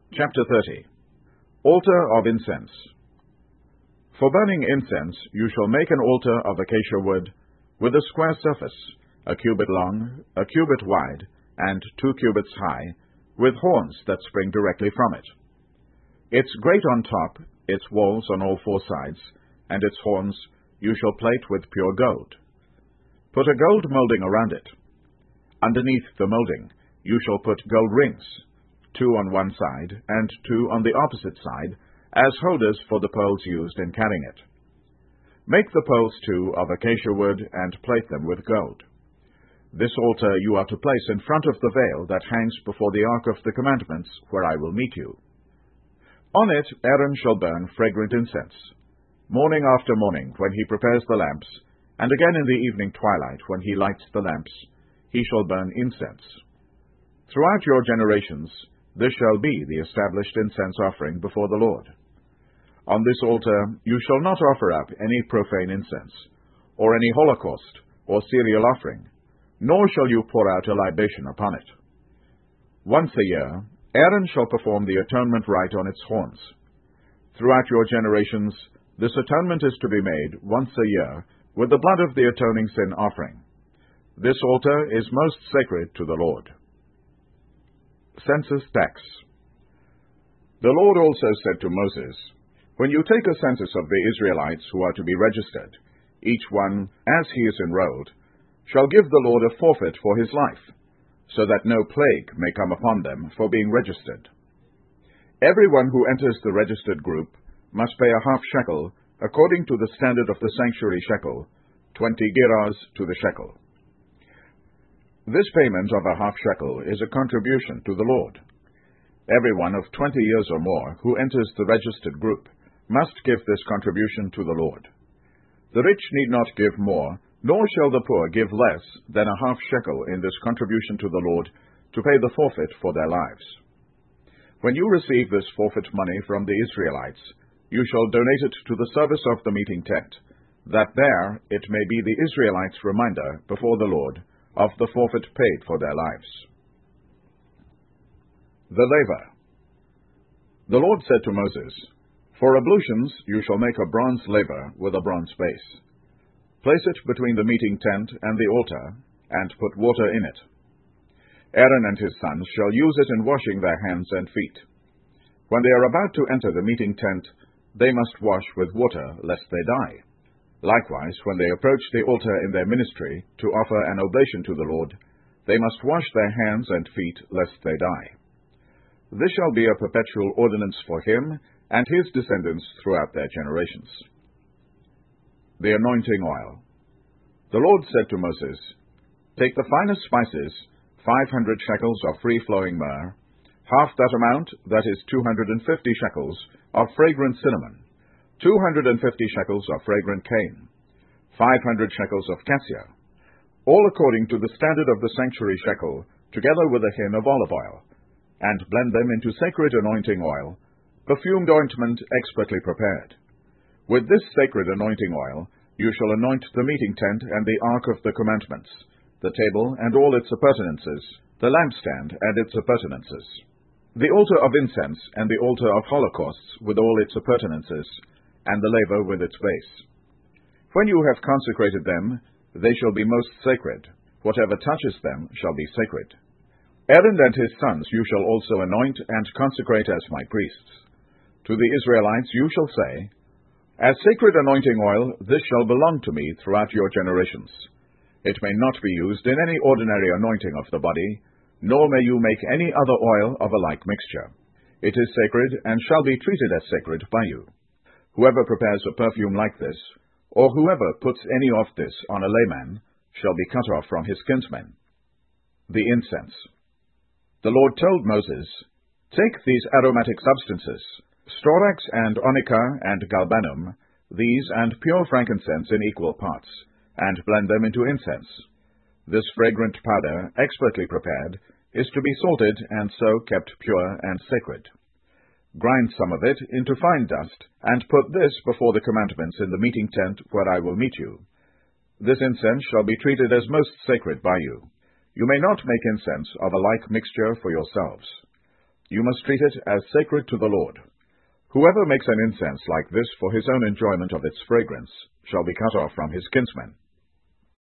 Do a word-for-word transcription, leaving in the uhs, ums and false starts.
Chapter thirty. Altar of Incense. For burning incense you shall make an altar of acacia wood, with a square surface, a cubit long, a cubit wide, and two cubits high, with horns that spring directly from it. Its grate on top, its walls on all four sides, and its horns you shall plate with pure gold. Put a gold molding around it. Underneath the molding you shall put gold rings, two on one side and two on the opposite side, as holders for the poles used in carrying it. Make the poles, too, of acacia wood, and plate them with gold. This altar you are to place in front of the veil that hangs before the Ark of the Commandments, where I will meet you. On it Aaron shall burn fragrant incense, morning after morning when he prepares the lamps, and again in the evening twilight when he lights the lamps, he shall burn incense. Throughout your generations this shall be the established incense offering before the Lord. On this altar you shall not offer up any profane incense, or any holocaust, or cereal offering, nor shall you pour out a libation upon it. Once a year Aaron shall perform the atonement rite on its horns. Throughout your generations this atonement is to be made once a year with the blood of the atoning sin offering. This altar is most sacred to the Lord. Census tax. The Lord also said to Moses, When you take a census of the Israelites who are to be registered, each one, as he is enrolled, shall give the Lord a forfeit for his life, so that no plague may come upon them for being registered. Everyone who enters the registered group must pay a half shekel, according to the standard of the sanctuary shekel, twenty gerahs to the shekel. This payment of a half shekel is a contribution to the Lord. Everyone of twenty years or more who enters the registered group must give this contribution to the Lord. The rich need not give more, nor shall the poor give less than a half shekel in this contribution to the Lord to pay the forfeit for their lives. When you receive this forfeit money from the Israelites, you shall donate it to the service of the meeting tent, that there it may be the Israelites' reminder before the Lord of the forfeit paid for their lives. The laver. The Lord said to Moses, For ablutions you shall make a bronze laver with a bronze base. Place it between the meeting tent and the altar, and put water in it. Aaron and his sons shall use it in washing their hands and feet. When they are about to enter the meeting tent, they must wash with water, lest they die. Likewise, when they approach the altar in their ministry to offer an oblation to the Lord, they must wash their hands and feet, lest they die. This shall be a perpetual ordinance for him and his descendants throughout their generations. The anointing oil. The Lord said to Moses, Take the finest spices, five hundred shekels of free-flowing myrrh, half that amount, that is two hundred and fifty shekels, of fragrant cinnamon, two hundred and fifty shekels of fragrant cane, five hundred shekels of cassia, all according to the standard of the sanctuary shekel, together with a hin of olive oil, and blend them into sacred anointing oil, perfumed ointment expertly prepared. With this sacred anointing oil you shall anoint the meeting tent and the Ark of the Commandments, the table and all its appurtenances, the lampstand and its appurtenances, the altar of incense and the altar of holocausts with all its appurtenances, and the laver with its base. When you have consecrated them, they shall be most sacred. Whatever touches them shall be sacred. Aaron and his sons you shall also anoint and consecrate as my priests. To the Israelites you shall say, As sacred anointing oil this shall belong to me throughout your generations. It may not be used in any ordinary anointing of the body, nor may you make any other oil of a like mixture. It is sacred, and shall be treated as sacred by you. Whoever prepares a perfume like this, or whoever puts any of this on a layman, shall be cut off from his kinsmen. The incense. The Lord told Moses, Take these aromatic substances, storax and onycha and galbanum, these and pure frankincense in equal parts, and blend them into incense. This fragrant powder, expertly prepared, is to be salted and so kept pure and sacred. Grind some of it into fine dust, and put this before the commandments in the meeting tent where I will meet you. This incense shall be treated as most sacred by you. You may not make incense of a like mixture for yourselves. you must treat it as sacred to the Lord. Whoever makes an incense like this for his own enjoyment of its fragrance shall be cut off from his kinsmen.